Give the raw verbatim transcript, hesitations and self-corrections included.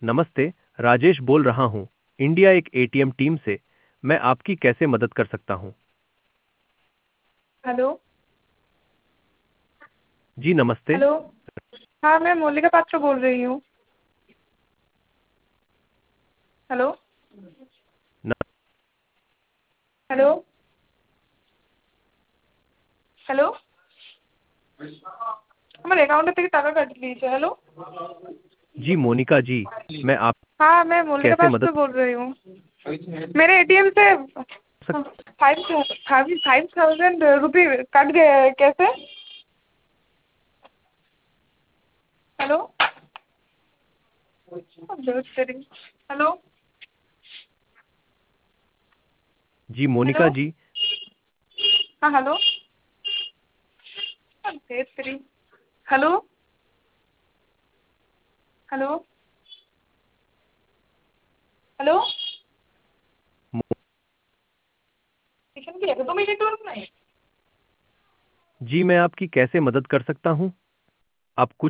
नमस्ते, राजेश बोल रहा हूँ, इंडिया एक एटीएम टीम से। मैं आपकी कैसे मदद कर सकता हूँ? हेलो। जी नमस्ते। हेलो। हाँ, मैं मौलिका पात्र बोल रही हूँ। हेलो। न, हेलो। হ্যালো। আমার অ্যাকাউন্টে থেকে টাকা কাটি দিয়েছে। हेलो। जी मोनिका जी, मैं आप हाँ, मैं मौलिका कैसे मदद पात्र बोल रही हूँ। मेरे एटीएम से कर सक फाइव फाइव फाइव थाउजेंड रुपये कट गए हैं, कैसे? हेलो। हेलो। जी हेलो। मोनिका जी, हाँ, हेलो। तेरी। हेलो। हेलो। हेलो। मो- এখানে কি একদমই নেটওয়ার্ক নাই? जी मैं आपकी कैसे मदद कर सकता हूँ? आप कुछ